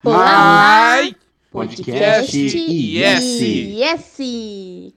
Olá, Podcast IS. IS.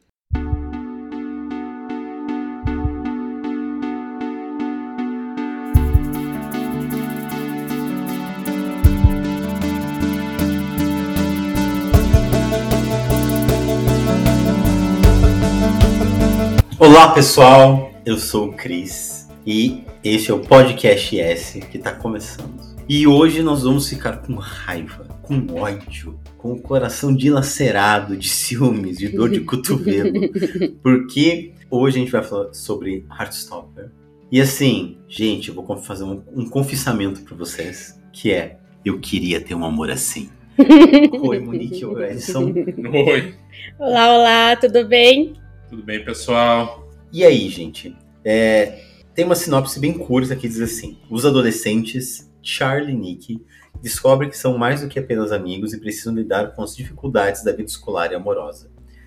Olá pessoal, eu sou o Cris e este é o Podcast IS que está começando. E hoje nós vamos ficar com raiva, com ódio, com o coração dilacerado de ciúmes, de dor de cotovelo, porque hoje a gente vai falar sobre Heartstopper. E assim, gente, eu vou fazer um confessamento para vocês, que é, eu queria ter um amor assim. Oi, Monique, oi, Edson. Oi. Olá, tudo bem? Tudo bem, pessoal? E aí, gente? Tem uma sinopse bem curta que diz assim: os adolescentes Charlie e Nick descobrem que são mais do que apenas amigos e precisam lidar com as dificuldades da vida escolar e amorosa.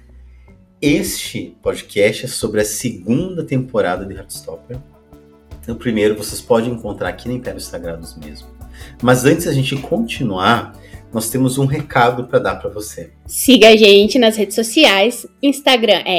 Este podcast é sobre a segunda temporada de Heartstopper. O primeiro vocês podem encontrar aqui no Impérios Sagrados mesmo. Mas antes da gente continuar, nós temos um recado para dar para você. Siga a gente nas redes sociais. Instagram é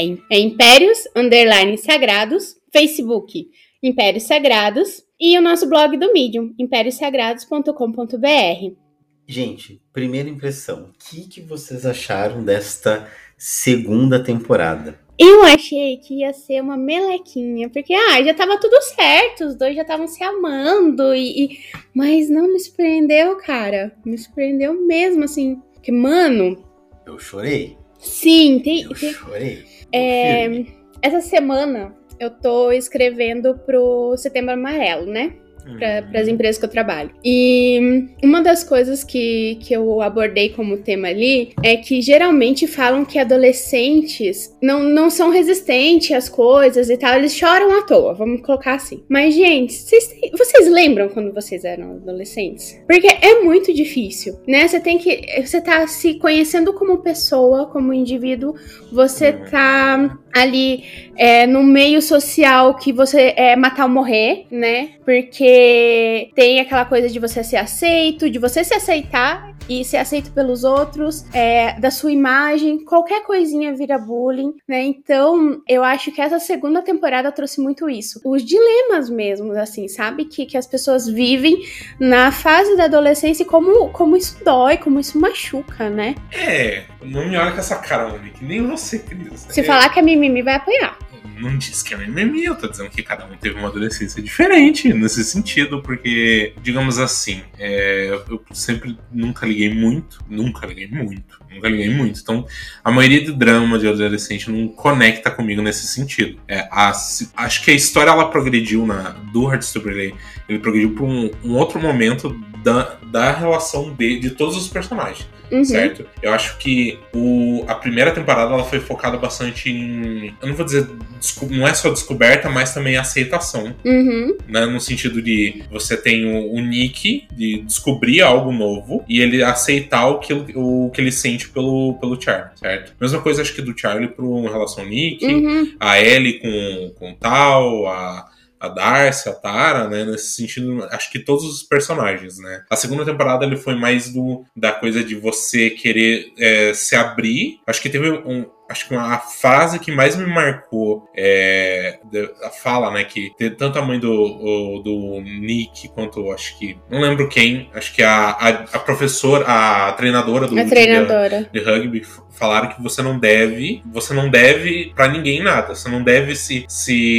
Impérios_Sagrados, Facebook Impérios Sagrados e o nosso blog do Medium, impériosagrados.com.br. Gente, primeira impressão, o que vocês acharam desta segunda temporada? Eu achei que ia ser uma melequinha, porque já tava tudo certo, os dois já estavam se amando, mas não me surpreendeu, cara. Me surpreendeu mesmo, assim. Porque, mano... Eu chorei. Sim, chorei. Essa semana eu tô escrevendo pro Setembro Amarelo, né? Para as empresas que eu trabalho. E uma das coisas que eu abordei como tema ali é que geralmente falam que adolescentes não são resistentes às coisas e tal, eles choram à toa, vamos colocar assim. Mas, gente, vocês lembram quando vocês eram adolescentes? Porque é muito difícil, né? Você tá se conhecendo como pessoa, como indivíduo, você tá ali no meio social que você é matar ou morrer, né? Porque tem aquela coisa de você ser aceito, de você se aceitar e ser aceito pelos outros, da sua imagem, qualquer coisinha vira bullying, né? Então, eu acho que essa segunda temporada trouxe muito isso. Os dilemas mesmo, assim, sabe? Que as pessoas vivem na fase da adolescência e como isso dói, como isso machuca, né? Não me olha com essa cara, Monique, nem você, Cris. Se falar que é mimimi, vai apanhar. Não disse que é mimimi, eu tô dizendo que cada um teve uma adolescência diferente nesse sentido, porque, digamos assim, eu sempre nunca liguei muito. Então, a maioria do drama de adolescente não conecta comigo nesse sentido. Acho que a história, ela progrediu do Heartstopper, ele progrediu pra um outro momento da relação de todos os personagens. Uhum. Certo? Eu acho que a primeira temporada ela foi focada bastante em... Eu não vou dizer... Não é só descoberta, mas também aceitação. Uhum. Né? No sentido de... Você tem o Nick, de descobrir algo novo, e ele aceitar o que ele sente pelo Charlie, certo? Mesma coisa, acho que do Charlie em relação ao Nick, a Ellie com o Tal, a Darcy, a Tara, né? Nesse sentido, acho que todos os personagens, né? A segunda temporada ele foi mais da coisa de você querer se abrir. Acho que teve acho que a frase que mais me marcou a fala, né? Que tanto a mãe do Nick quanto, acho que... Não lembro quem. Acho que a professora, a treinadora de rugby falaram que você não deve pra ninguém nada. Você não deve se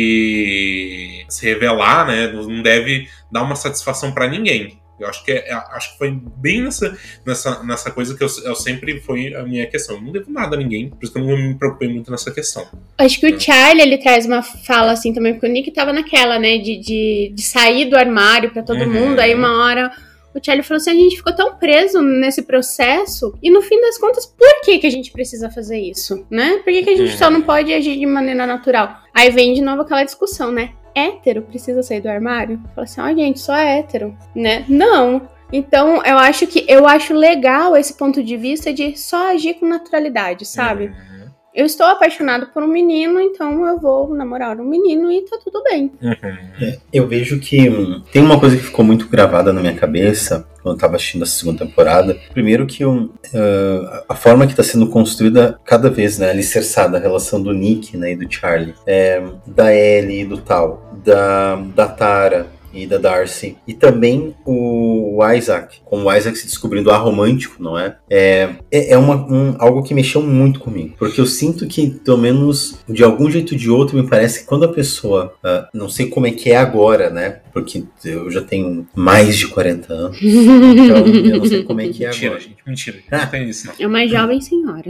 revelar, né? Não deve dar uma satisfação pra ninguém. Eu acho que foi bem nessa coisa que eu sempre foi a minha questão. Eu não devo nada a ninguém, por isso que eu não me preocupei muito nessa questão. Acho que o Charlie, ele traz uma fala assim também, porque o Nick tava naquela, né, de sair do armário pra todo mundo. Aí uma hora o Charlie falou assim, a gente ficou tão preso nesse processo, e no fim das contas, por que a gente precisa fazer isso, né? Por que a gente só não pode agir de maneira natural? Aí vem de novo aquela discussão, né? Hétero precisa sair do armário? Fala assim, gente, só hétero, né? Não. Então, eu acho legal esse ponto de vista de só agir com naturalidade, sabe? eu estou apaixonado por um menino, então eu vou namorar um menino e tá tudo bem. Eu vejo que tem uma coisa que ficou muito gravada na minha cabeça quando eu tava assistindo a segunda temporada. Primeiro que a forma que tá sendo construída cada vez, né, alicerçada, a relação do Nick, né, e do Charlie, da Ellie e do Tal, da Tara e da Darcy, e também o Isaac, com o Isaac se descobrindo aromântico, não é? Algo que mexeu muito comigo, porque eu sinto que, pelo menos, de algum jeito ou de outro, me parece que quando a pessoa, não sei como é que é agora, né? Porque eu já tenho mais de 40 anos, então eu não sei como é que é agora. Mentira, não tem isso não. É uma jovem senhora.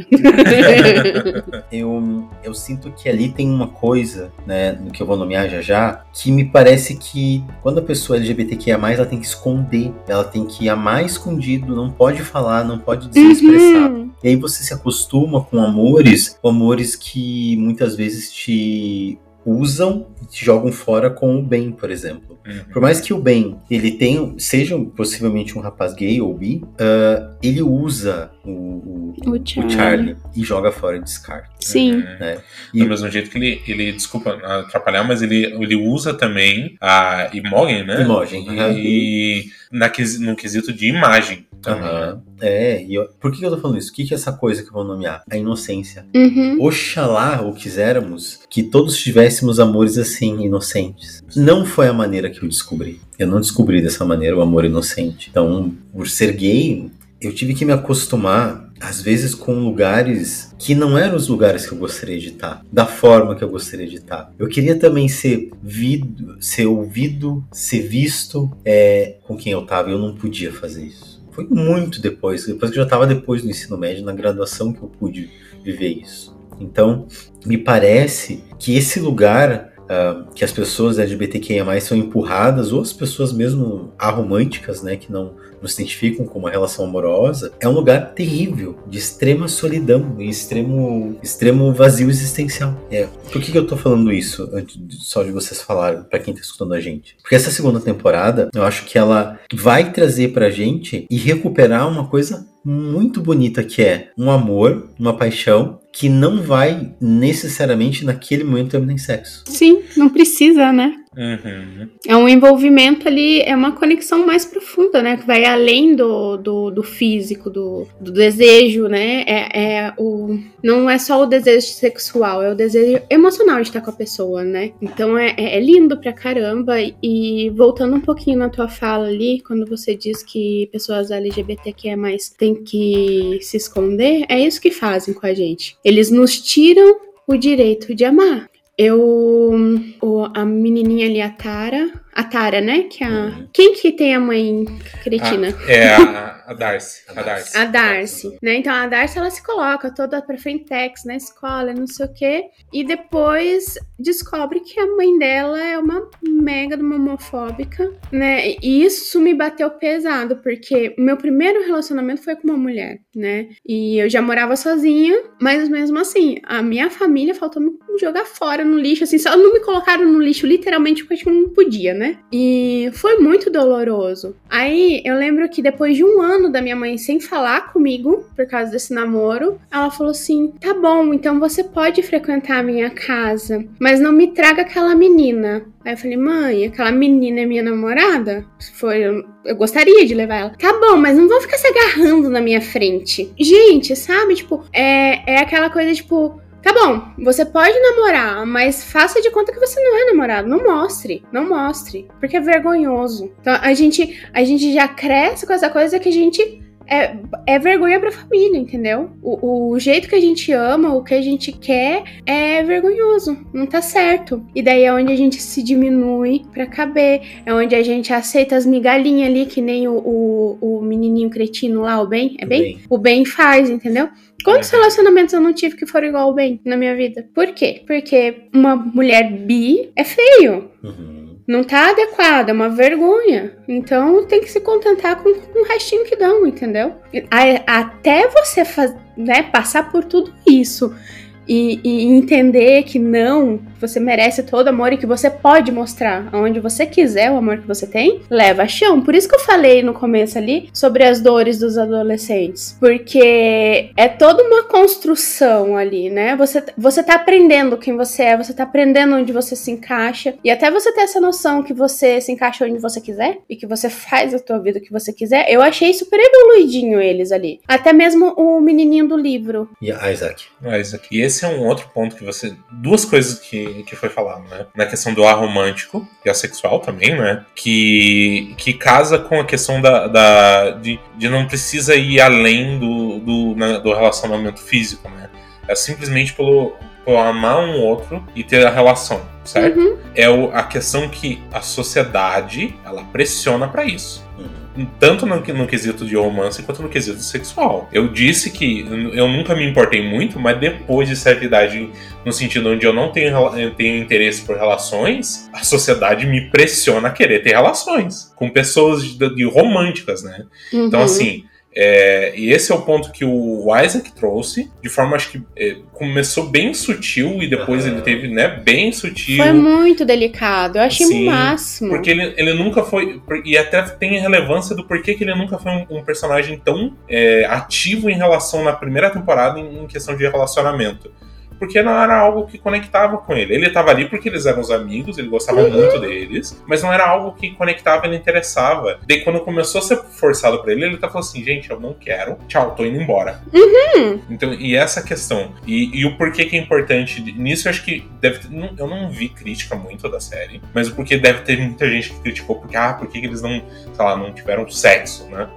Eu sinto que ali tem uma coisa, né, no que eu vou nomear já, que me parece que quando a pessoa LGBTQIA+, ela tem que esconder, ela tem que amar escondido, não pode falar, não pode se expressar. E aí você se acostuma com amores que muitas vezes te usam e te jogam fora com o Ben, por exemplo. Por mais que o Ben, ele seja possivelmente um rapaz gay ou bi, ele usa o Charlie e joga fora e descarta. Sim. Né? Do mesmo jeito que ele desculpa atrapalhar, mas ele usa também a Imogen, né? E no quesito de imagem também. Por que eu tô falando isso? O que é essa coisa que eu vou nomear? A inocência. Oxalá, ou quiséramos, que todos tivéssemos amores assim, inocentes. Não foi a maneira que eu descobri. Eu não descobri dessa maneira o amor inocente. Então, por ser gay, eu tive que me acostumar, às vezes, com lugares que não eram os lugares que eu gostaria de estar, da forma que eu gostaria de estar. Eu queria também ser ouvido, ser visto com quem eu tava, e eu não podia fazer isso. Foi muito depois que eu já estava depois do ensino médio, na graduação, que eu pude viver isso. Então, me parece que esse lugar que as pessoas LGBTQIA+, são empurradas, ou as pessoas mesmo aromânticas, né, que não se identificam com uma relação amorosa, é um lugar terrível, de extrema solidão e extremo vazio existencial. Por que eu tô falando isso, antes só de vocês falarem, pra quem tá escutando a gente? Porque essa segunda temporada, eu acho que ela vai trazer pra gente e recuperar uma coisa muito bonita, que é um amor, uma paixão, que não vai necessariamente naquele momento terminar em sexo. Sim, não precisa, né? É um envolvimento ali, é uma conexão mais profunda, né? Que vai além do físico, do desejo, né? Não é só o desejo sexual, é o desejo emocional de estar com a pessoa, né? Então é lindo pra caramba. E voltando um pouquinho na tua fala ali, quando você diz que pessoas LGBTQIA+, têm que se esconder, é isso que fazem com a gente. Eles nos tiram o direito de amar. A menininha ali, a Tara, né? Quem que tem a mãe cretina? A Darcy. A Darcy, né? Então a Darcy, ela se coloca toda pra frentex na escola, não sei o quê, e depois descobre que a mãe dela é uma mega de uma homofóbica, né? E isso me bateu pesado, porque o meu primeiro relacionamento foi com uma mulher, né? E eu já morava sozinha, mas mesmo assim, a minha família faltou me jogar fora no lixo, assim, só não me colocaram no lixo literalmente porque eu não podia, né? E foi muito doloroso. Aí eu lembro que depois de um ano da minha mãe sem falar comigo por causa desse namoro, ela falou assim: tá bom, então você pode frequentar a minha casa, mas não me traga aquela menina. Aí eu falei: mãe, aquela menina é minha namorada? Eu gostaria de levar ela. Tá bom, mas não vão ficar se agarrando na minha frente. Gente, sabe? Tipo, é aquela coisa, tipo, tá bom, você pode namorar, mas faça de conta que você não é namorado. Não mostre, porque é vergonhoso. Então a gente já cresce com essa coisa que a gente é vergonha pra família, entendeu? O jeito que a gente ama, o que a gente quer é vergonhoso, não tá certo. E daí é onde a gente se diminui pra caber, é onde a gente aceita as migalhinhas ali, que nem o menininho cretino lá, o Ben, Ben? O Ben faz, entendeu? Quantos relacionamentos eu não tive que foram igual ao Ben na minha vida? Por quê? Porque uma mulher bi é feio. Não tá adequada, é uma vergonha. Então tem que se contentar com o restinho que dão, entendeu? Até você passar por tudo isso e entender que não, que você merece todo amor e que você pode mostrar aonde você quiser o amor que você tem, leva a chão. Por isso que eu falei no começo ali sobre as dores dos adolescentes, porque é toda uma construção ali, né? Você tá aprendendo quem você é, você tá aprendendo onde você se encaixa, e até você ter essa noção que você se encaixa onde você quiser e que você faz a tua vida o que você quiser. Eu achei super evoluidinho eles ali. Até mesmo o menininho do livro. E a Isaac. E esse é um outro ponto que você... Duas coisas que foi falado, né? Na questão do aromântico e assexual também, né? Que casa com a questão de não precisa ir além do relacionamento físico, né? É simplesmente por amar um outro e ter a relação, certo? Uhum. É a questão que a sociedade, ela pressiona pra isso. Tanto no quesito de romance quanto no quesito sexual. Eu disse que eu nunca me importei muito, mas depois de certa idade, no sentido onde eu não tenho interesse por relações, a sociedade me pressiona a querer ter relações com pessoas românticas, né? Uhum. Então, assim... e esse é o ponto que o Isaac trouxe, de forma, acho que começou bem sutil e depois ele teve, né, bem sutil. Foi muito delicado, eu achei o máximo. Porque ele nunca foi, e até tem relevância do porquê que ele nunca foi um personagem tão ativo em relação na primeira temporada em questão de relacionamento. Porque não era algo que conectava com ele. Ele estava ali porque eles eram os amigos, ele gostava muito deles, mas não era algo que conectava, ele interessava. Daí quando começou a ser forçado pra ele falou assim, gente, eu não quero, tchau, tô indo embora. Então, e essa questão, e o porquê que é importante nisso, eu acho que eu não vi crítica muito da série, mas o porquê deve ter muita gente que criticou, porque por que eles não, sei lá, não tiveram sexo, né?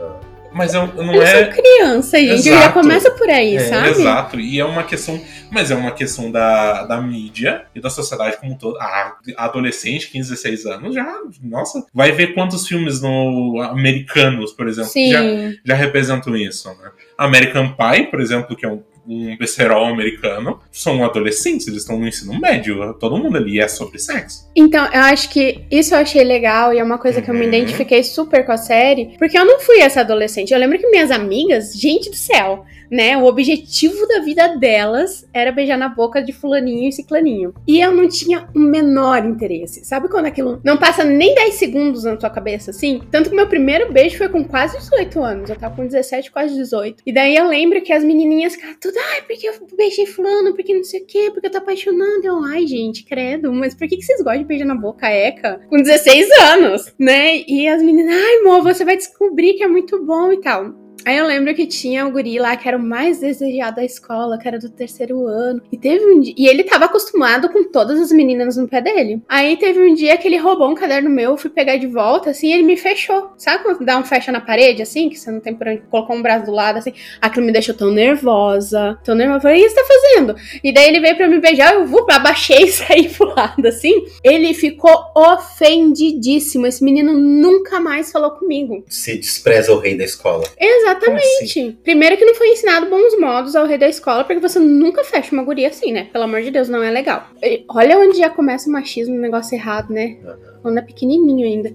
Mas não eles são criança, gente. Exato. Já começa por aí, sabe? Exato. E é uma questão... Mas é uma questão da mídia e da sociedade como um todo. Adolescente, 15, 16 anos, já... Nossa, vai ver quantos filmes americanos, por exemplo, já representam isso, né? American Pie, por exemplo, que é um besterol americano, são adolescentes, eles estão no ensino médio, todo mundo ali é sobre sexo. Então, eu acho que isso eu achei legal e é uma coisa que eu me identifiquei super com a série, porque eu não fui essa adolescente. Eu lembro que minhas amigas, gente do céu, né, o objetivo da vida delas era beijar na boca de fulaninho e ciclaninho. E eu não tinha o menor interesse. Sabe quando aquilo não passa nem 10 segundos na tua cabeça, assim? Tanto que meu primeiro beijo foi com quase 18 anos. Eu tava com 17, quase 18. E daí eu lembro que as menininhas ficavam tudo, porque eu beijei fulano, porque não sei o quê, porque eu tô apaixonando. Eu, gente, credo, mas por que vocês gostam de beijar na boca, Eca? Com 16 anos, né? E as meninas, amor, você vai descobrir que é muito bom e tal. Aí eu lembro que tinha o guri lá que era o mais desejado da escola, que era do 3º ano. E teve um dia... E ele tava acostumado com todas as meninas no pé dele. Aí teve um dia que ele roubou um caderno meu, eu fui pegar de volta, assim, e ele me fechou. Sabe quando dá um fecha na parede, assim, que você não tem por onde colocar um braço do lado, assim? Aquilo me deixou tão nervosa. Eu falei, o que você tá fazendo? E daí ele veio pra me beijar, eu abaixei e saí pro lado, assim. Ele ficou ofendidíssimo. Esse menino nunca mais falou comigo. Se despreza o rei da escola. Exatamente. Assim? Primeiro que não foi ensinado bons modos ao rei da escola, porque você nunca fecha uma guria assim, né? Pelo amor de Deus, não é legal. E olha onde já começa o machismo, um negócio errado, né? Quando é pequenininho ainda.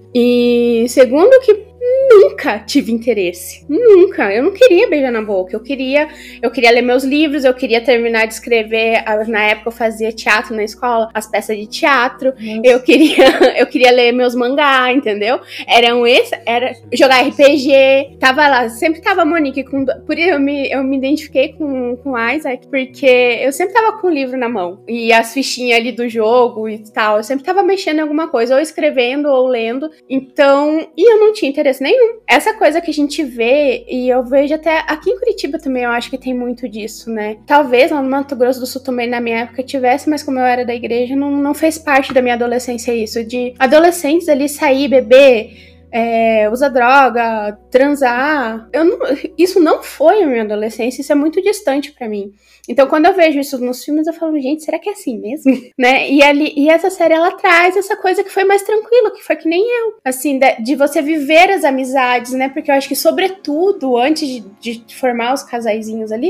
E segundo que nunca tive interesse. Nunca. Eu não queria beijar na boca. Eu queria ler meus livros, eu queria terminar de escrever. Na época eu fazia teatro na escola, as peças de teatro. Eu queria ler meus mangá, entendeu? Era jogar RPG. Tava lá, sempre tava a Monique com... Por isso eu me identifiquei com o Isaac, porque eu sempre tava com o livro na mão. E as fichinhas ali do jogo e tal. Eu sempre tava mexendo em alguma coisa, ou escrevendo ou lendo. Então, e eu não tinha interesse nenhum. Essa coisa que a gente vê, e eu vejo até aqui em Curitiba também, eu acho que tem muito disso, né? Talvez lá no Mato Grosso do Sul também na minha época tivesse, mas como eu era da igreja, não fez parte da minha adolescência isso, de adolescentes ali sair, beber, usar droga, transar. Isso não foi a minha adolescência, isso é muito distante pra mim. Então, quando eu vejo isso nos filmes, eu falo, gente, será que é assim mesmo? Né? E essa série, ela traz essa coisa que foi mais tranquila, que foi que nem eu. Assim, de você viver as amizades, né? Porque eu acho que, sobretudo, antes de formar os casaizinhos ali,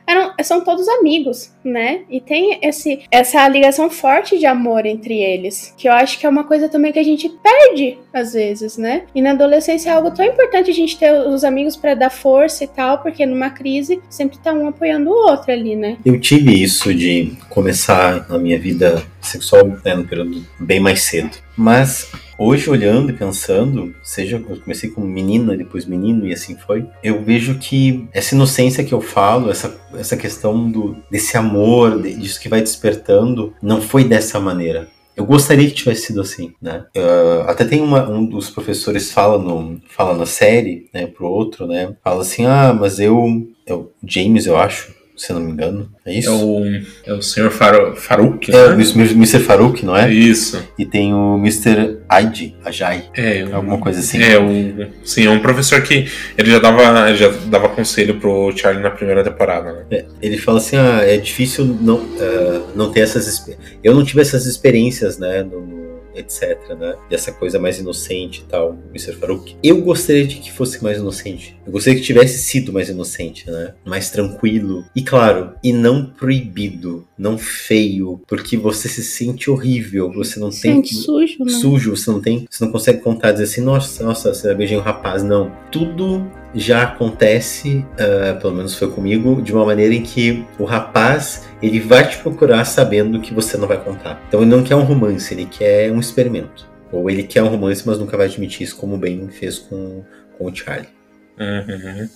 são todos amigos, né? E tem essa ligação forte de amor entre eles, que eu acho que é uma coisa também que a gente perde às vezes, né? E na adolescência é algo tão importante a gente ter os amigos pra dar força e tal, porque numa crise sempre tá um apoiando o outro ali, né? Eu tive isso de começar a minha vida sexual, né, no período bem mais cedo. Mas hoje, olhando e pensando, eu comecei com menina, depois menino e assim foi, eu vejo que essa inocência que eu falo, essa questão desse amor, disso que vai despertando, não foi dessa maneira. Eu gostaria que tivesse sido assim, né? Até tem um dos professores fala na série, né, pro outro, né? Fala assim, mas é o James, eu acho, se eu não me engano. É isso? É o Sr. Farouk, né? O Mr. Farouk, não é? Isso. E tem o Mr. Ajay. Alguma coisa assim. Sim, é um professor que ele já dava conselho pro Charlie na primeira temporada, né? Ele fala assim, é difícil não ter eu não tive essas experiências, né, etc, né? Dessa coisa mais inocente e tal, Mr. Farouk. Eu gostaria de que fosse mais inocente. Eu gostaria que tivesse sido mais inocente, né? Mais tranquilo. E claro, e não proibido, não feio, porque você se sente horrível, você não tem... sujo, né? Sujo, você não consegue contar, dizer assim, nossa, você beijei um rapaz, não. Tudo já acontece, pelo menos foi comigo, de uma maneira em que o rapaz, ele vai te procurar sabendo que você não vai contar. Então ele não quer um romance, ele quer um experimento. Ou ele quer um romance, mas nunca vai admitir isso, como o Ben fez com o Charlie. Uhum.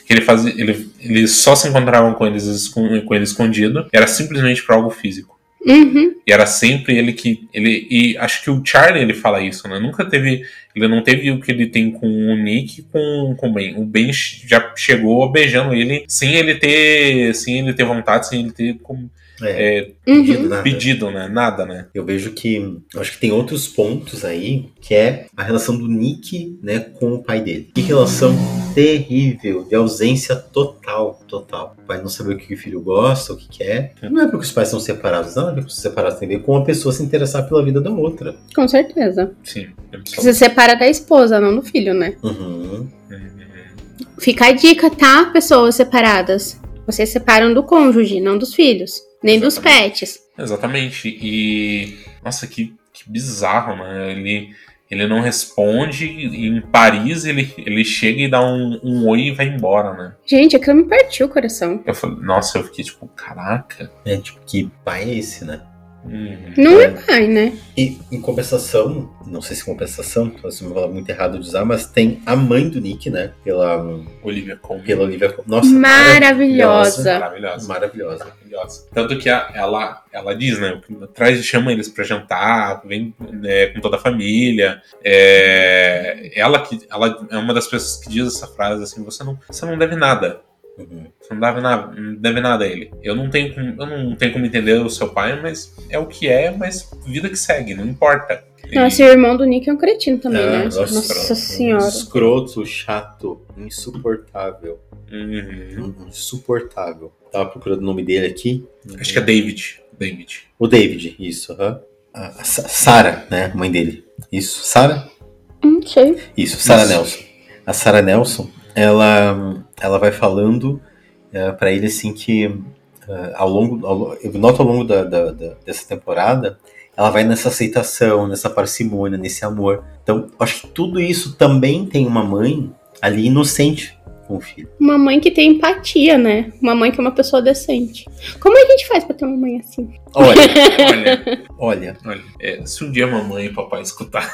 Eles só se encontravam com ele escondido, era simplesmente por algo físico. Uhum. E era sempre e acho que o Charlie, ele fala isso, né? Ele não teve o que ele tem com o Nick e com o Ben. O Ben já chegou beijando ele sem ele ter vontade, sem ele ter pedido, né? Nada, né? Eu acho que tem outros pontos aí, que é a relação do Nick, né, com o pai dele. Que relação terrível, de ausência total. O pai não saber o que o filho gosta, o que quer. Não é porque os pais são separados, não é porque os separados tem a ver com a pessoa se interessar pela vida da outra. Com certeza. Sim. Você separa da esposa, não do filho, né? Fica a dica, tá, pessoas separadas? Vocês separam do cônjuge, não dos filhos. Nem dos pets. Exatamente. E... Nossa, que bizarro, né? Ele não responde. E em Paris, ele chega e dá um oi e vai embora, né? Gente, aquilo me partiu o coração. Eu fiquei tipo, caraca. Que pai é esse, né? Não é pai, né? E em compensação, não sei se compensação, você me fala muito errado de usar, mas tem a mãe do Nick, né? Pela Olivia Colman. Nossa, maravilhosa. Tanto que ela diz, né? Chama eles pra jantar, vem com toda a família. Ela é uma das pessoas que diz essa frase assim: você não deve nada. Você não deve nada a ele. Eu não tenho como entender o seu pai, mas é o que é, mas vida que segue, não importa. Nossa, e o irmão do Nick é um cretino também, né? Nossa senhora. Escroto, chato, insuportável. Insuportável. Tava procurando o nome dele aqui. Acho que é David. O David, isso. A Sarah, né? Mãe dele. Isso, Sarah? Sei. Isso, Sarah Nelson. A Sarah Nelson, ela vai falando pra ele assim que eu noto ao longo dessa temporada, ela vai nessa aceitação, nessa parcimônia, nesse amor. Então, acho que tudo isso também tem uma mãe ali inocente com o filho. Uma mãe que tem empatia, né? Uma mãe que é uma pessoa decente. Como a gente faz pra ter uma mãe assim? Olha. Se um dia a mamãe e o papai escutar...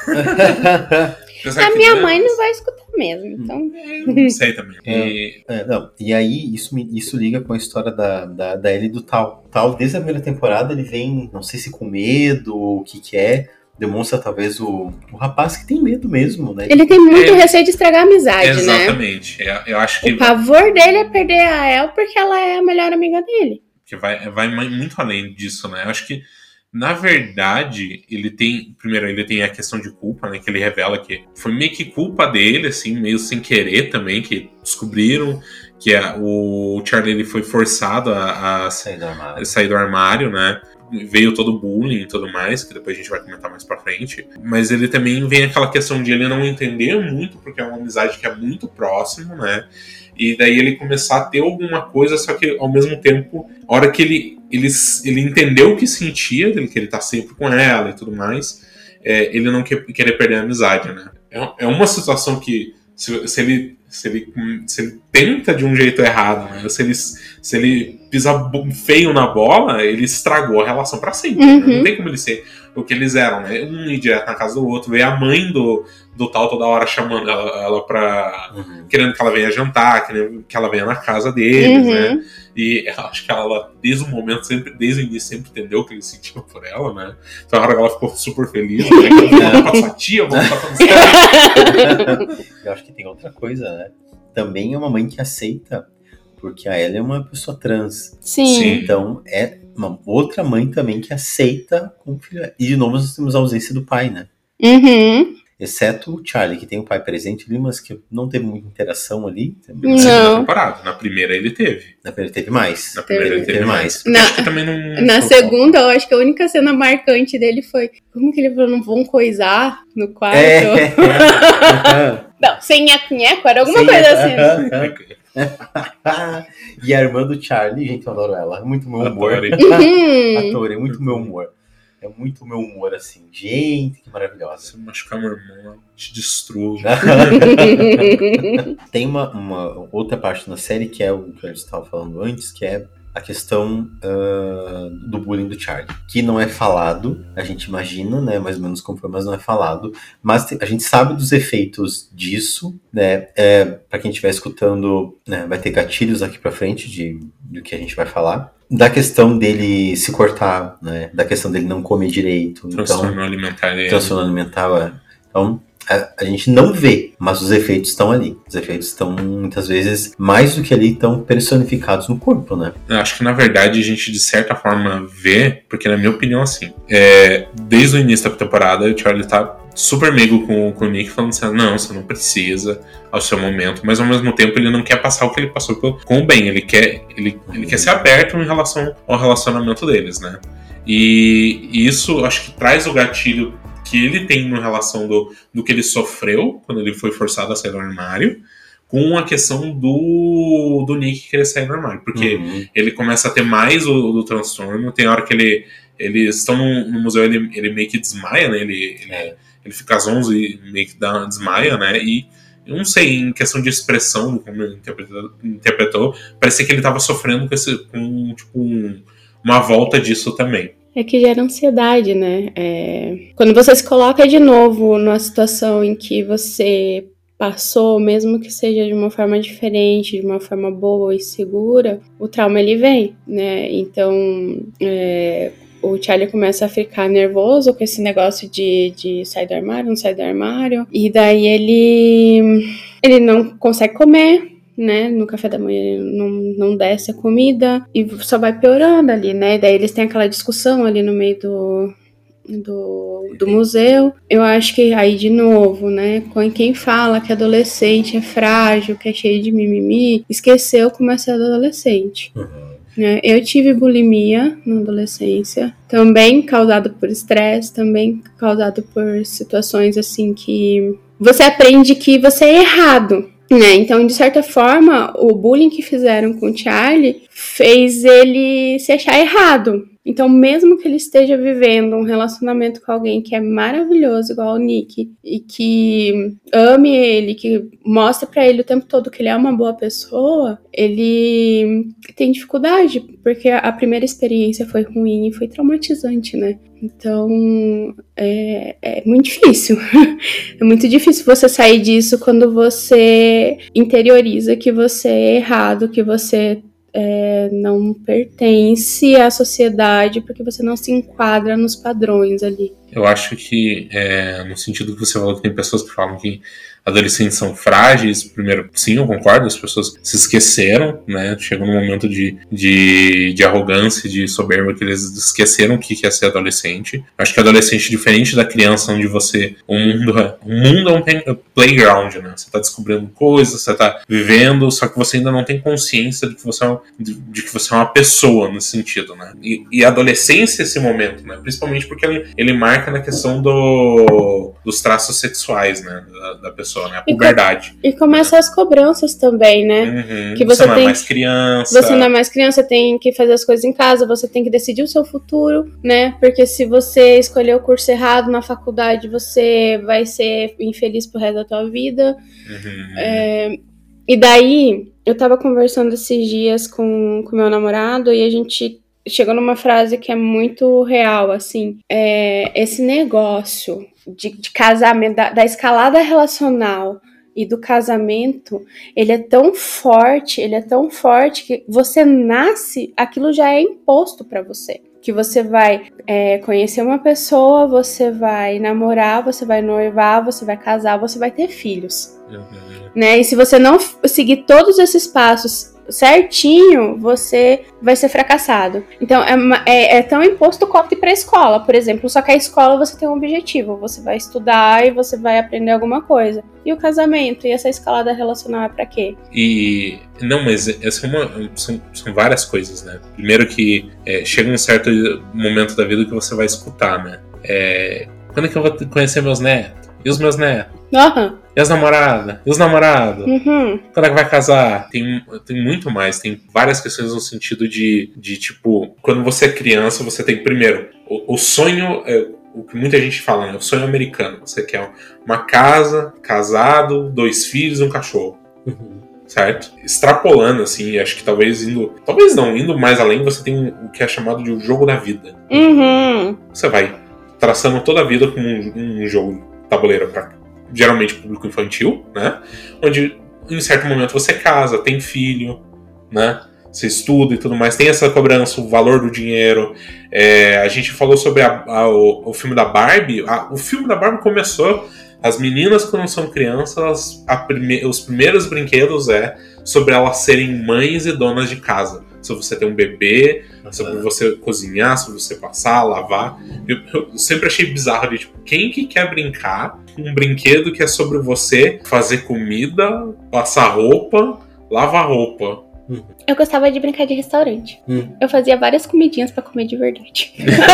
A minha mãe não vai escutar mesmo, então... Não sei também. E aí, isso liga com a história da Ellie e do Tal. Tal, desde a primeira temporada, ele vem, não sei se com medo, ou o que é... Demonstra talvez o rapaz que tem medo mesmo, né? Ele tem muito receio de estragar a amizade, exatamente. né? Eu acho que... O pavor dele é perder a Elle porque ela é a melhor amiga dele. Que vai muito além disso, né? Eu acho que, na verdade, ele tem a questão de culpa, né? Que ele revela que foi meio que culpa dele, assim, meio sem querer também, que descobriram que o Charlie ele foi forçado a sair do armário, né? veio todo o bullying e tudo mais, que depois a gente vai comentar mais pra frente. Mas ele também vem aquela questão de ele não entender muito, porque é uma amizade que é muito próxima, né? E daí ele começar a ter alguma coisa, só que ao mesmo tempo, a hora que ele entendeu o que sentia, que ele tá sempre com ela e tudo mais, ele não querer perder a amizade, né? É uma situação que, se ele tenta de um jeito errado, né? Se ele pisar feio na bola, ele estragou a relação pra sempre. Né? Não tem como ele ser o que eles eram, né? Um ir direto na casa do outro, ver a mãe do tal toda hora chamando ela pra... querendo que ela venha jantar, querendo que ela venha na casa deles, né? E eu acho que ela, desde o momento, desde o início, sempre entendeu o que eles sentiam por ela, né? Então, a hora que ela ficou super feliz, né? Vamos pra sua tia, vamos pra sua... Eu acho que tem outra coisa, né? Também é uma mãe que aceita, porque a Ellie é uma pessoa trans. Sim. Então, é uma outra mãe também que aceita como filho. E, de novo, nós temos a ausência do pai, né? Exceto o Charlie, que tem o pai presente ali, mas que não teve muita interação ali. Não. Na primeira ele teve. Na primeira teve mais. Na primeira ele teve mais. Acho que também na segunda, eu acho que a única cena marcante dele foi... Como que ele falou? Não vão coisar no quarto? Não, sem nheco-nheco, era alguma coisa assim. E a irmã do Charlie, gente, eu adoro ela. É muito meu humor. Ator, é muito meu humor. É muito meu humor, assim. Gente, que maravilhosa. Se machucar meu irmão, te destruo. Tem uma outra parte na série, que é o que a gente estava falando antes, que é a questão do bullying do Charlie. Que não é falado, a gente imagina, né, mais ou menos como foi, mas não é falado. Mas a gente sabe dos efeitos disso, né? Para quem estiver escutando, né, vai ter gatilhos aqui pra frente do que a gente vai falar. Da questão dele se cortar, né? Da questão dele não comer direito. Transtorno alimentar. Transtorno alimentar, Então, a gente não vê, mas os efeitos estão ali. Os efeitos estão, muitas vezes, mais do que ali, estão personificados no corpo, né? Eu acho que, na verdade, a gente, de certa forma, vê, porque, na minha opinião, assim, desde o início da temporada, o Charlie tá super meigo com o Nick, falando assim, não, você não precisa ao seu momento, mas ao mesmo tempo ele não quer passar o que ele passou com o Ben, ele quer ser aberto em relação ao relacionamento deles, né? E isso, acho que traz o gatilho que ele tem em relação do que ele sofreu quando ele foi forçado a sair do armário, com a questão do Nick querer sair do armário, porque ele começa a ter mais do transtorno, tem hora que eles estão no museu, ele meio que desmaia, né? Ele fica às 11 e meio que desmaia, né? E eu não sei, em questão de expressão, como ele interpretou, parecia que ele estava sofrendo com uma volta disso também. É que gera ansiedade, né? Quando você se coloca de novo numa situação em que você passou, mesmo que seja de uma forma diferente, de uma forma boa e segura, o trauma ele vem, né? Então, o Charlie começa a ficar nervoso com esse negócio de sair do armário, não sair do armário, e daí ele não consegue comer, né? No café da manhã ele não desce a comida e só vai piorando ali, né? Daí eles têm aquela discussão ali no meio do museu. Eu acho que aí de novo, né? Quem fala que adolescente é frágil, que é cheio de mimimi, esqueceu como é ser adolescente. Eu tive bulimia na adolescência, também causado por estresse, também causado por situações assim que você aprende que você é errado, né? Então, de certa forma, o bullying que fizeram com o Charlie fez ele se achar errado. Então, mesmo que ele esteja vivendo um relacionamento com alguém que é maravilhoso, igual o Nick, e que ame ele, que mostra pra ele o tempo todo que ele é uma boa pessoa, ele tem dificuldade, porque a primeira experiência foi ruim e foi traumatizante, né? Então, é muito difícil. É muito difícil você sair disso quando você interioriza que você é errado, que você não pertence à sociedade porque você não se enquadra nos padrões ali. Eu acho que, no sentido que você falou, que tem pessoas que falam que adolescentes são frágeis. Primeiro, sim, eu concordo, as pessoas se esqueceram, né? Chegou num momento de arrogância, de soberba, que eles esqueceram o que é ser adolescente. Acho que adolescente, diferente da criança, onde o mundo é um playground, né? Você tá descobrindo coisas, você tá vivendo, só que você ainda não tem consciência de que você é uma pessoa nesse sentido, né? E a adolescência é esse momento, né? Principalmente porque ele marca na questão dos traços sexuais, né? Da pessoa, né? A puberdade. E começa as cobranças também, né? Uhum. Que você não é mais criança. Você não é mais criança, tem que fazer as coisas em casa, você tem que decidir o seu futuro, né? Porque se você escolher o curso errado na faculdade, você vai ser infeliz pro resto da tua vida. Uhum. E daí, eu tava conversando esses dias com meu namorado e a gente chegou numa frase que é muito real, assim. Esse negócio de casamento, da escalada relacional e do casamento, ele é tão forte que você nasce, aquilo já é imposto pra você. Que você vai conhecer uma pessoa, você vai namorar, você vai noivar, você vai casar, você vai ter filhos. Né? E se você não seguir todos esses passos certinho, você vai ser fracassado. Então é tão imposto quanto ir pra escola, por exemplo. Só que a escola você tem um objetivo, você vai estudar e você vai aprender alguma coisa. E o casamento? E essa escalada relacional é pra quê? Mas essa são várias coisas, né? Primeiro que chega um certo momento da vida que você vai escutar, né? Quando é que eu vou conhecer meus netos? E os meus netos? Uhum. E as namoradas? E os namorados? Uhum. Quando é que vai casar? Tem muito mais. Tem várias questões no sentido de tipo, quando você é criança, você tem primeiro o sonho, o que muita gente fala, né? O sonho americano. Você quer uma casa, casado, 2 filhos e um cachorro. Certo? Extrapolando, assim, acho que talvez indo mais além, você tem o que é chamado de o jogo da vida. Uhum. Você vai traçando toda a vida como um jogo tabuleiro para geralmente público infantil, né? Onde em certo momento você casa, tem filho, né? Você estuda e tudo mais, tem essa cobrança, o valor do dinheiro. A gente falou sobre o filme da Barbie. O filme da Barbie começou. As meninas, quando são crianças, os primeiros brinquedos sobre elas serem mães e donas de casa. Sobre você ter um bebê, sobre você cozinhar, sobre você passar, lavar. Eu sempre achei bizarro de tipo, quem que quer brincar com um brinquedo que é sobre você fazer comida, passar roupa, lavar roupa? Eu gostava de brincar de restaurante. Eu fazia várias comidinhas pra comer de verdade.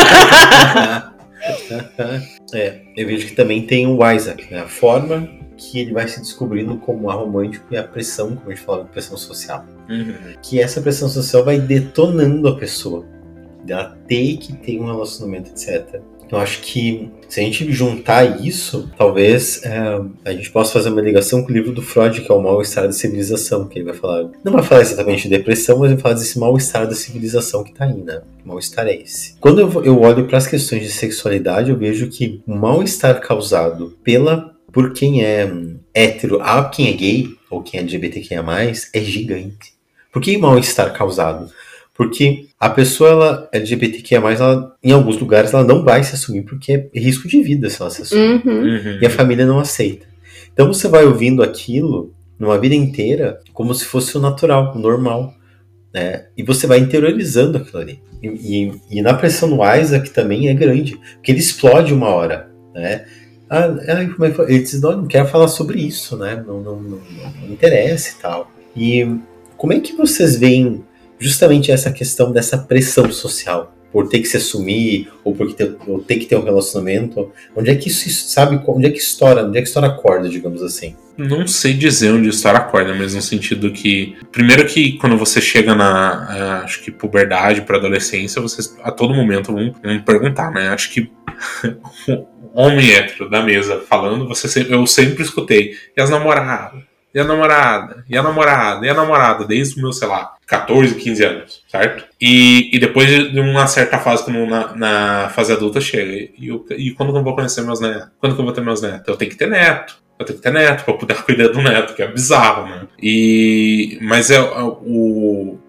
Eu vejo que também tem o Isaac, né? A forma que ele vai se descobrindo como aromântico e a pressão, como a gente falava, pressão social. Que essa pressão social vai detonando a pessoa. Ela ter que ter um relacionamento, etc. Eu acho que se a gente juntar isso, talvez a gente possa fazer uma ligação com o livro do Freud, que é o mal-estar da civilização, que ele vai falar. Não vai falar exatamente de depressão, mas vai falar desse mal-estar da civilização que tá aí, né? O mal-estar é esse. Quando eu olho para as questões de sexualidade, eu vejo que o mal-estar causado por quem é hétero a quem é gay, ou quem é LGBTQIA+, é gigante. Por que mal-estar causado? Porque a pessoa ela, LGBTQIA+, ela, em alguns lugares, ela não vai se assumir porque é risco de vida se ela se assumir. E a família não aceita. Então você vai ouvindo aquilo numa vida inteira como se fosse o natural, o normal. Né? E você vai interiorizando aquilo ali. E na pressão no Isaac também é grande, porque ele explode uma hora. Né? Ele diz, não quero falar sobre isso, né? Não interessa e tal. E como é que vocês veem justamente essa questão dessa pressão social, por ter que se assumir, ou ter que ter um relacionamento? Onde é que isso, sabe, onde é que estoura a corda, digamos assim? Não sei dizer onde estoura a corda, mas no sentido que, primeiro que quando você chega na, acho que puberdade para adolescência, vocês a todo momento vão perguntar, né? Acho que o homem hétero da mesa falando, eu sempre escutei, e as namoradas? E a namorada? E a namorada? E a namorada? Desde os meus, 14, 15 anos, certo? E depois de uma certa fase, quando na fase adulta chega. E quando que eu vou conhecer meus netos? Quando que eu vou ter meus netos? Eu tenho que ter neto. Eu tenho que ter neto pra poder cuidar do neto, que é bizarro, né? Mas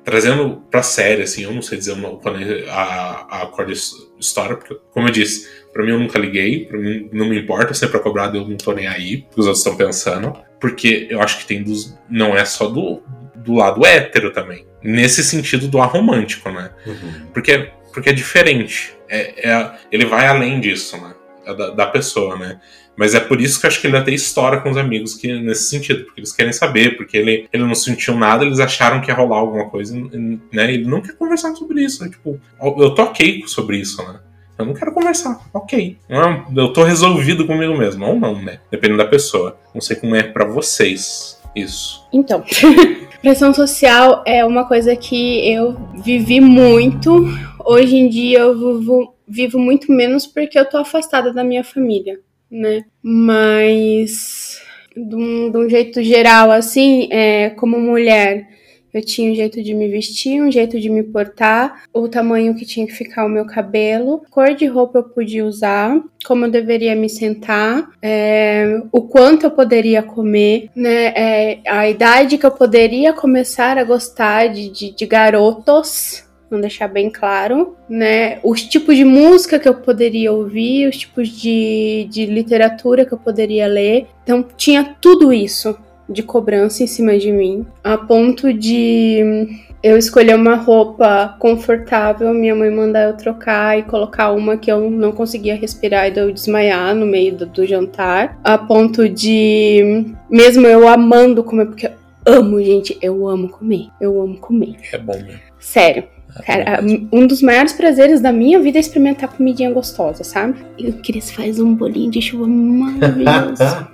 trazendo pra série, assim, eu não sei dizer quando a corda estoura, porque, como eu disse, Pra mim, eu nunca liguei. Pra mim, não me importa se é pra cobrar, eu não tô nem aí. O que os outros estão pensando. Porque eu acho que tem não é só do lado hétero também. Nesse sentido do aromântico, né? Uhum. Porque é diferente. Ele vai além disso, né? Da pessoa, né? Mas é por isso que eu acho que ele até estoura com os amigos nesse sentido, porque eles querem saber, porque ele não sentiu nada, eles acharam que ia rolar alguma coisa, né? Ele não quer conversar sobre isso, né? Tipo, eu tô ok sobre isso, né? Eu não quero conversar, ok. Eu tô resolvido comigo mesmo, ou não, né? Dependendo da pessoa. Não sei como é pra vocês isso. Então, pressão social é uma coisa que eu vivi muito. Hoje em dia eu vivo muito menos porque eu tô afastada da minha família, né? Mas, de um jeito geral, assim, como mulher, eu tinha um jeito de me vestir, um jeito de me portar, o tamanho que tinha que ficar o meu cabelo, cor de roupa eu podia usar, como eu deveria me sentar, o quanto eu poderia comer, né? A idade que eu poderia começar a gostar de garotos. Vamos deixar bem claro, né? Os tipos de música que eu poderia ouvir, os tipos de literatura que eu poderia ler. Então, tinha tudo isso de cobrança em cima de mim, a ponto de eu escolher uma roupa confortável, minha mãe mandar eu trocar e colocar uma que eu não conseguia respirar e eu desmaiar no meio do jantar, a ponto de, mesmo eu amando comer, porque eu amo comer. É bom mesmo. Sério. Cara, um dos maiores prazeres da minha vida é experimentar comidinha gostosa, sabe? E o Cris faz um bolinho de chuva maravilhoso.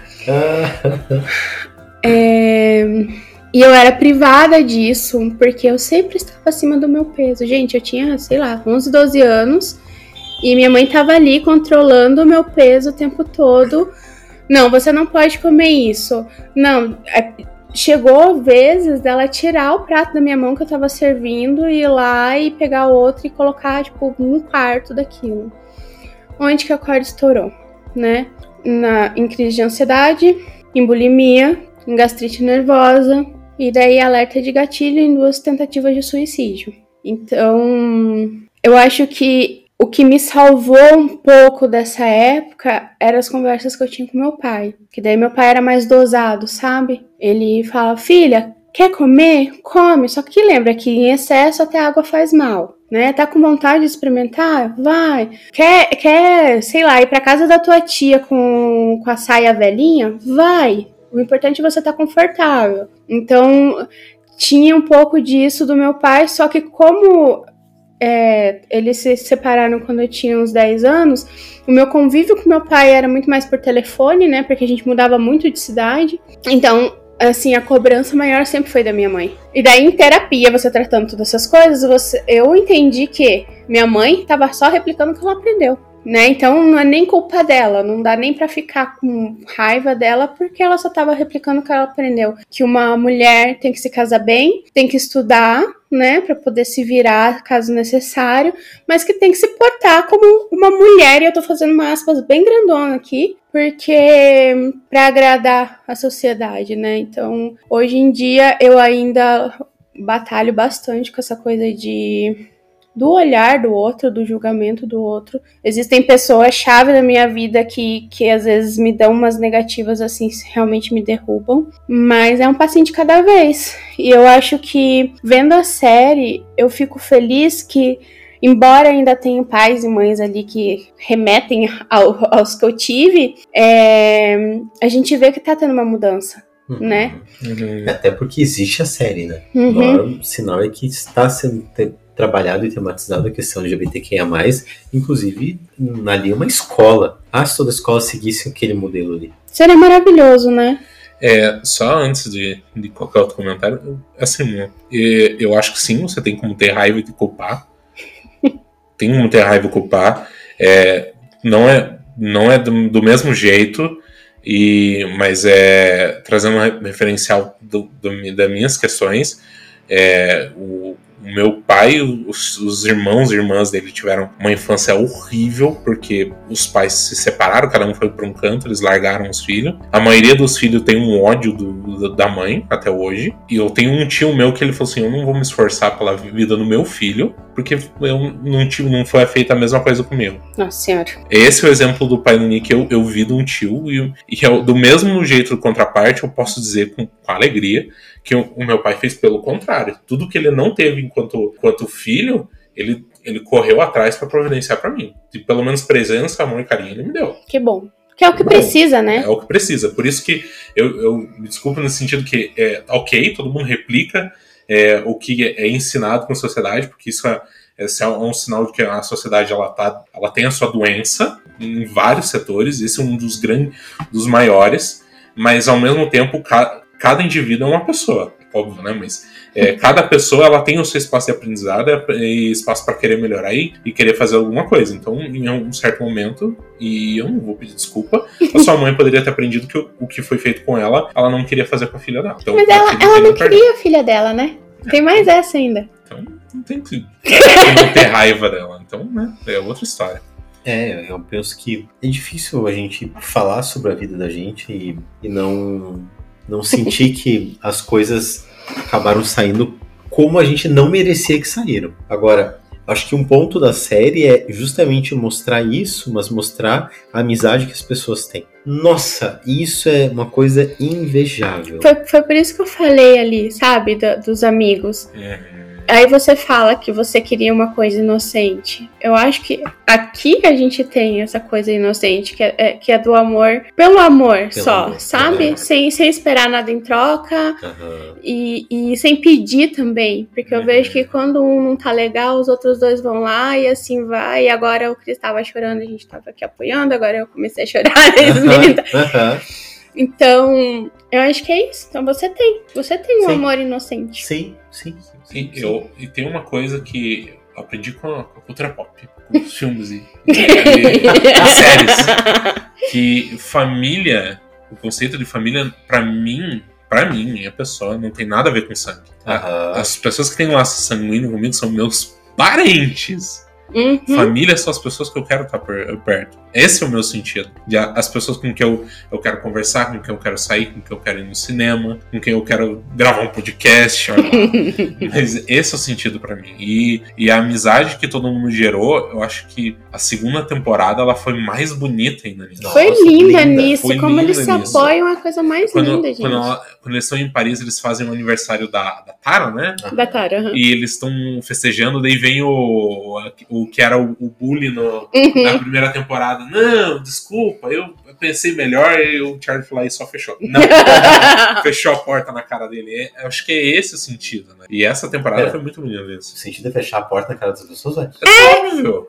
E eu era privada disso, porque eu sempre estava acima do meu peso. Gente, eu tinha, 11, 12 anos, e minha mãe estava ali controlando o meu peso o tempo todo. Não, você não pode comer isso. Não, chegou vezes dela tirar o prato da minha mão que eu tava servindo e ir lá e pegar outro e colocar, tipo, um quarto daquilo. Onde que a corda estourou, né? Em crise de ansiedade, em bulimia, em gastrite nervosa e daí alerta de gatilho em 2 tentativas de suicídio. Então, eu acho que o que me salvou um pouco dessa época eram as conversas que eu tinha com meu pai. Que daí meu pai era mais dosado, sabe? Ele fala, filha, quer comer? Come. Só que lembra que em excesso até água faz mal, né? Tá com vontade de experimentar? Vai. Quer, sei lá, ir pra casa da tua tia com a saia velhinha? Vai. O importante é você estar confortável. Então, tinha um pouco disso do meu pai, só que como eles se separaram quando eu tinha uns 10 anos, o meu convívio com meu pai era muito mais por telefone, né? Porque a gente mudava muito de cidade. Então, assim, a cobrança maior sempre foi da minha mãe. E daí, em terapia, você tratando todas essas coisas, eu entendi que minha mãe estava só replicando o que ela aprendeu, né? Então, não é nem culpa dela, não dá nem pra ficar com raiva dela, porque ela só estava replicando o que ela aprendeu. Que uma mulher tem que se casar bem, tem que estudar, né, pra poder se virar caso necessário, mas que tem que se portar como uma mulher, e eu tô fazendo uma aspas bem grandona aqui, porque pra agradar a sociedade, né? Então, hoje em dia, eu ainda batalho bastante com essa coisa do olhar do outro, do julgamento do outro. Existem pessoas-chave na minha vida que às vezes me dão umas negativas, assim, realmente me derrubam. Mas é um passinho de cada vez. E eu acho que, vendo a série, eu fico feliz que, embora ainda tenha pais e mães ali que remetem aos que eu tive, a gente vê que tá tendo uma mudança. Né? Até porque existe a série, né? O sinal é que está sendo trabalhado e tematizado a questão LGBTQIA+, inclusive ali uma escola. Se toda escola seguisse aquele modelo ali. Seria maravilhoso, né? Só antes de qualquer outro comentário, assim, eu acho que sim, você tem como ter raiva e culpar. Tem como ter raiva e culpar. Não é do mesmo jeito, mas trazendo um referencial das minhas questões, meu pai, os irmãos e irmãs dele tiveram uma infância horrível, porque os pais se separaram, cada um foi para um canto, eles largaram os filhos. A maioria dos filhos tem um ódio da mãe, até hoje. E eu tenho um tio meu que ele falou assim, eu não vou me esforçar pela vida do meu filho, porque não foi feita a mesma coisa comigo. Nossa senhora. Esse é o exemplo do pai do Nick, eu vi de um tio, e do mesmo jeito, contraparte, eu posso dizer com alegria, que o meu pai fez pelo contrário. Tudo que ele não teve enquanto filho, ele correu atrás para providenciar para mim. E pelo menos presença, amor e carinho ele me deu. Que bom. Que é o que precisa, né? É o que precisa. Por isso que eu me desculpo nesse sentido que ok, todo mundo replica o que é ensinado com a sociedade, porque isso é um sinal de que a sociedade ela tem a sua doença em vários setores. Esse é um dos maiores, mas ao mesmo tempo cada indivíduo é uma pessoa, óbvio, né? Mas cada pessoa ela tem o seu espaço de aprendizado e espaço para querer melhorar e querer fazer alguma coisa. Então, em um certo momento, e eu não vou pedir desculpa, a sua mãe poderia ter aprendido que o que foi feito com ela não queria fazer com a filha dela. Então, mas ela não queria a filha dela, né? Tem mais essa ainda. Então, não tem que não ter raiva dela. Então, né? É outra história. Eu penso que é difícil a gente falar sobre a vida da gente e não sentir que as coisas acabaram saindo como a gente não merecia que saíram. Agora, acho que um ponto da série é justamente mostrar isso, mas mostrar a amizade que as pessoas têm. Nossa, isso é uma coisa invejável. Foi por isso que eu falei ali, sabe, dos amigos. Aí você fala que você queria uma coisa inocente. Eu acho que aqui a gente tem essa coisa inocente, que é do amor, pelo amor só, sabe? Sem esperar nada em troca e sem pedir também. Porque eu vejo que quando um não tá legal, os outros dois vão lá e assim vai. E agora o Cris tava chorando, a gente tava aqui apoiando, agora eu comecei a chorar. Então, eu acho que é isso. Então você tem um amor inocente. Sim. E tem uma coisa que eu aprendi com a cultura pop, com os filmes e séries, que família, o conceito de família, pra mim, minha pessoa, não tem nada a ver com sangue. As pessoas que têm laço sanguíneo comigo são meus parentes. Família são as pessoas que eu quero estar perto. Esse é o meu sentido. As pessoas com quem eu quero conversar, com quem eu quero sair, com quem eu quero ir no cinema, com quem eu quero gravar um podcast. Mas esse é o sentido pra mim. E a amizade que todo mundo gerou, eu acho que a segunda temporada ela foi mais bonita ainda nisso. Foi linda nisso. Como eles se apoiam é a coisa mais linda, gente. Quando eles estão em Paris, eles fazem o aniversário da Tara, né? Da Tara, E eles estão festejando, daí vem o que era o bully na primeira temporada. Não, desculpa, eu pensei melhor e o Charlie foi lá e só fechou. Não, fechou a porta na cara dele. Acho que é esse o sentido, né? E essa temporada foi muito bonita mesmo. O sentido é fechar a porta na cara das pessoas, velho? Óbvio.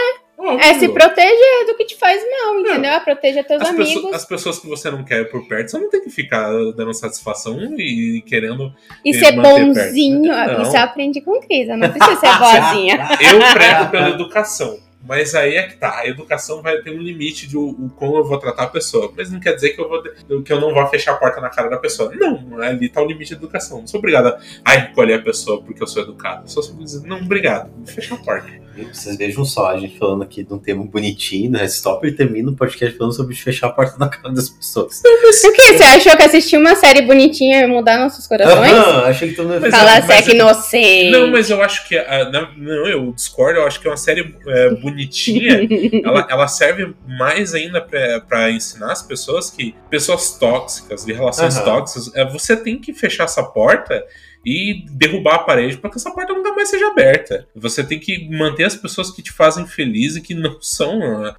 Se proteger do que te faz mal, entendeu? Proteger teus amigos. As pessoas que você não quer por perto, você não tem que ficar dando satisfação e querendo. E ser bonzinho. Isso eu aprendi com Cris. Eu não preciso ser boazinha. Eu prezo pela educação. Mas aí é que tá, a educação vai ter um limite de como eu vou tratar a pessoa. Mas não quer dizer que eu não vou fechar a porta na cara da pessoa. Não, ali tá o limite da educação. Não sou obrigado a recolher a pessoa porque eu sou educado. Só se eu dizer, não, obrigado, vou fechar a porta. Vocês vejam só, a gente falando aqui de um tema bonitinho, né? Stop e termina o podcast falando sobre fechar a porta na cara das pessoas. O que? Você achou que assistir uma série bonitinha ia mudar nossos corações? Achei que tu não ia falar que inocente. Não, mas eu acho que. Não, eu discordo, eu acho que é uma série bonitinha. ela serve mais ainda pra ensinar as pessoas que pessoas tóxicas, de relações tóxicas, você tem que fechar essa porta e derrubar a parede para que essa porta nunca mais seja aberta. Você tem que manter as pessoas que te fazem feliz e que não são,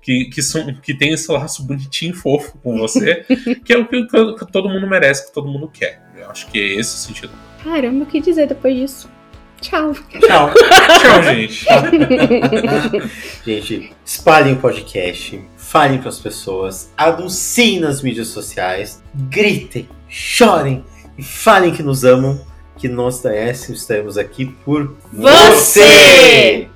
que tem esse laço bonitinho e fofo com você, que é o que todo mundo merece, que todo mundo quer. Eu acho que é esse o sentido. Caramba, o que dizer depois disso? Tchau. Tchau, gente. Gente, espalhem o podcast, falem para as pessoas, anunciem nas mídias sociais, gritem, chorem e falem que nos amam, que nós da S estaremos aqui por você!